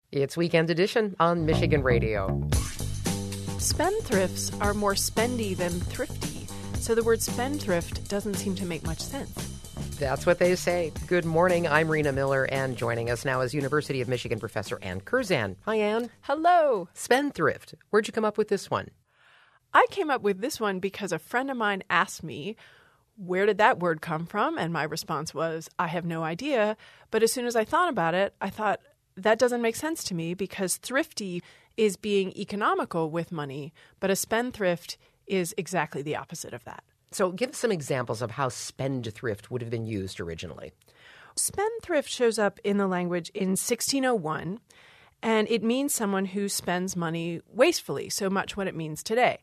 It's Weekend Edition on Michigan Radio. Spendthrifts are more spendy than thrifty, so the word spendthrift doesn't seem to make much sense. That's what they say. Good morning. I'm Rena Miller, and joining us now is University of Michigan professor Ann Curzan. Hi, Ann. Hello. Spendthrift. Where'd you come up with this one? I came up with this one because a friend of mine asked me, where did that word come from? And my response was, I have no idea. But as soon as I thought about it, I thought, that doesn't make sense to me because thrifty is being economical with money, but a spendthrift is exactly the opposite of that. So give us some examples of how spendthrift would have been used originally. Spendthrift shows up in the language in 1601, and it means someone who spends money wastefully, so much what it means today.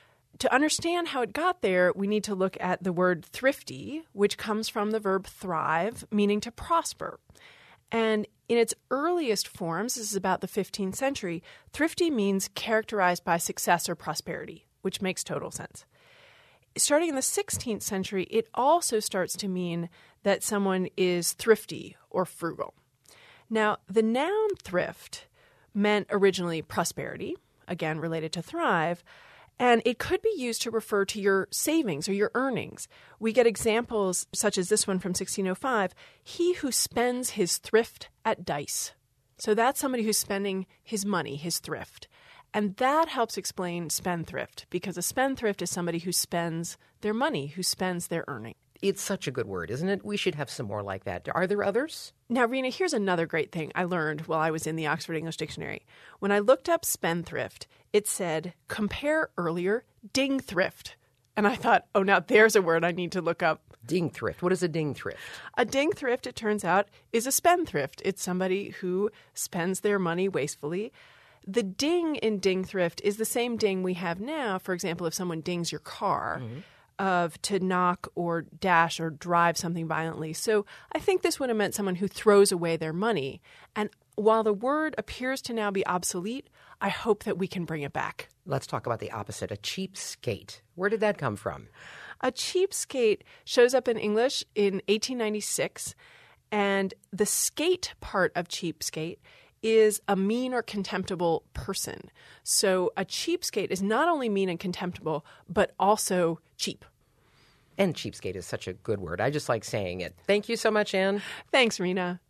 To understand how it got there, we need to look at the word thrifty, which comes from the verb thrive, meaning to prosper. And in its earliest forms, this is about the 15th century, thrifty means characterized by success or prosperity, which makes total sense. Starting in the 16th century, it also starts to mean that someone is thrifty or frugal. Now, the noun thrift meant originally prosperity, again related to thrive, and it could be used to refer to your savings or your earnings. We get examples such as this one from 1605, he who spends his thrift at dice. So that's somebody who's spending his money, his thrift. And that helps explain spendthrift, because a spendthrift is somebody who spends their money, who spends their earning. It's such a good word, isn't it? We should have some more like that. Are there others? Now, Rena, here's another great thing I learned while I was in the Oxford English Dictionary. When I looked up spendthrift, it said, compare earlier, dingthrift. And I thought, oh, now there's a word I need to look up. Dingthrift. What is a dingthrift? A dingthrift, it turns out, is a spendthrift. It's somebody who spends their money wastefully. The ding in dingthrift is the same ding we have now. For example, if someone dings your car, of to knock or dash or drive something violently. So I think this would have meant someone who throws away their money. And while the word appears to now be obsolete, I hope that we can bring it back. Let's talk about the opposite, a cheapskate. Where did that come from? A cheapskate shows up in English in 1896, and the skate part of cheapskate is a mean or contemptible person. So a cheapskate is not only mean and contemptible, but also cheap. And cheapskate is such a good word. I just like saying it. Thank you so much, Ann. Thanks, Rena.